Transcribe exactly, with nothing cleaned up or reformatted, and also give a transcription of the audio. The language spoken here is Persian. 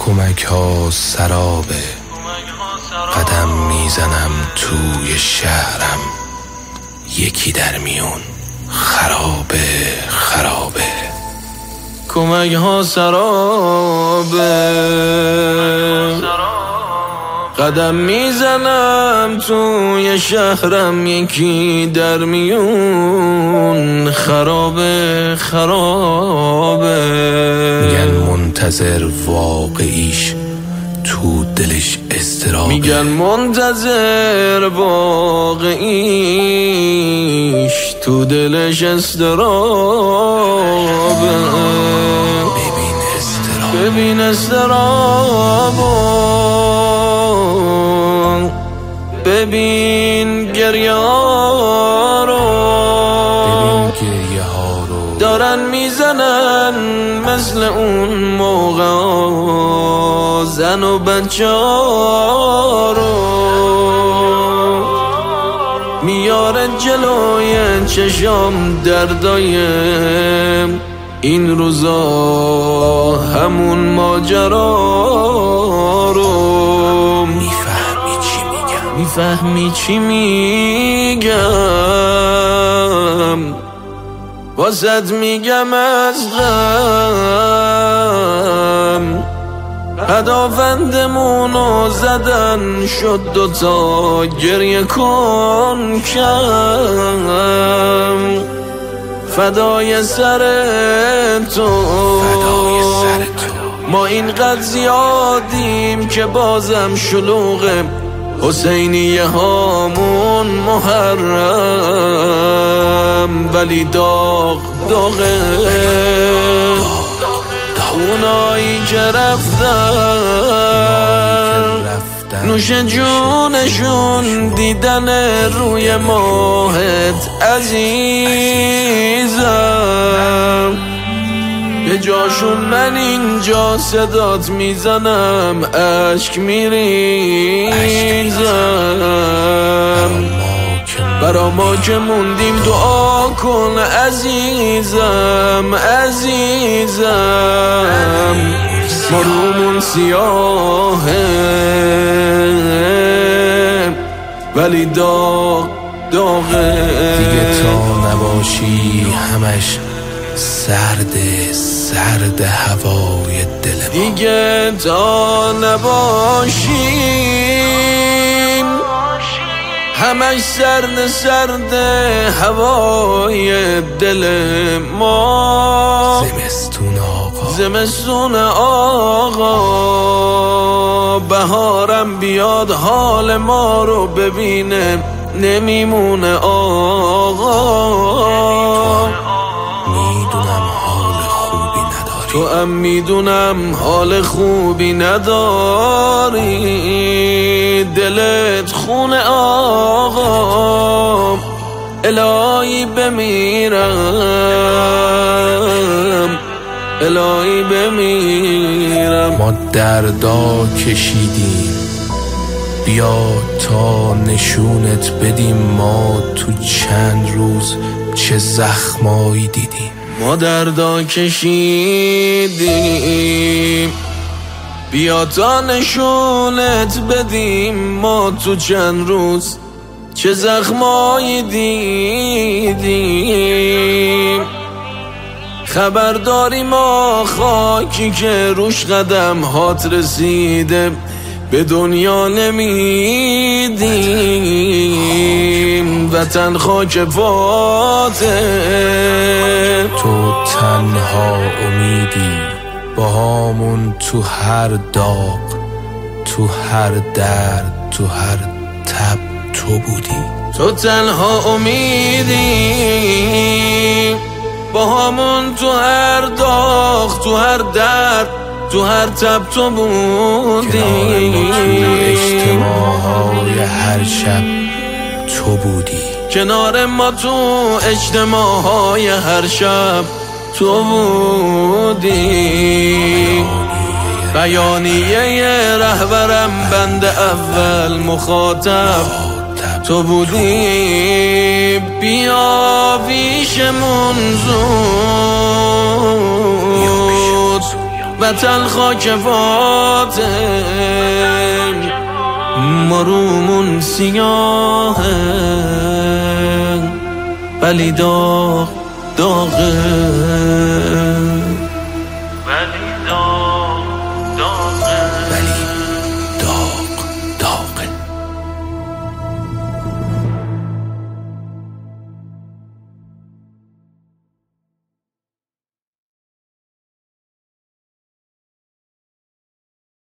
کمک ها سرابه، قدم میزنم توی شهرم، یکی در میون خرابه خرابه. کمک ها سرابه، قدم میزنم توی شهرم، یکی در میون خرابه خرابه. میگن منتظر واقعیش تو دلش استرابه، میگن منتظر واقعیش تو دلش استرابه. ببین استراب، ببین استرابو، ببین گریه ها رو، ببین گریه ها رو دارن میزنن مثل اون موقع زن و بچه ها رو. میاره جلوی چشام دردای این روزا، همون ماجرا رو. میفهمی چی میگم؟ میفهمی چی میگم؟ واسد میگم از غم، هدافندمونو زدن شد دوتا، گریه کن کم، فدای سر تو. ما اینقدر زیادیم که بازم شلوغه، حسینیه هامون محرم، ولی داغ داغه. اونایی که رفتن نوش جونشون دیدن روی ماهت عزیزم، به جاشون من اینجا صدات میزنم، اشک میریزم. برا ما که موندیم دعا کن عزیزم عزیزم، ما رومون سیاهه ولی داغ داغه. دیگه تا نباشی همش سرد سرد هوای دل ما، دیگه تا نباشیم همش سرد سرد هوای دل ما. زمستون آقا، زمستون آقا، بهارم بیاد حال ما رو ببینه، نمیمونه آقا. میدونم حال خوبی نداری، تو هم میدونم حال خوبی نداری، دلت خونه آقا. الهی بمیرم، الهی بمیرم. ما دردا کشیدیم، بیا تا نشونت بدیم ما تو چند روز چه زخمایی دیدیم. ما دردا کشیدیم، بیا تا نشونت بدیم ما تو چند روز چه زخمایی دیدیم. خبر داریم ما خاکی که روش قدم هات رسیده، به دنیا نمیدیم، وطن خاک پاته. تو تنها امیدی با همون تو هر داغ، تو هر درد، تو هر تب تو بودی. تو تنها امیدی با همون تو هر داغ، تو هر درد، تو هر تب تو بودی. اجتماعهای هر شب تو بودی، کنار ما تو اجتماعهای هر شب تو بودی. بیانیه رهبرم بند اول مخاطب تو بودی. بیا پیشمون زود بطل خاک فاتح ما رومون سیاهه ولی داغ داغه ولی داغ داغه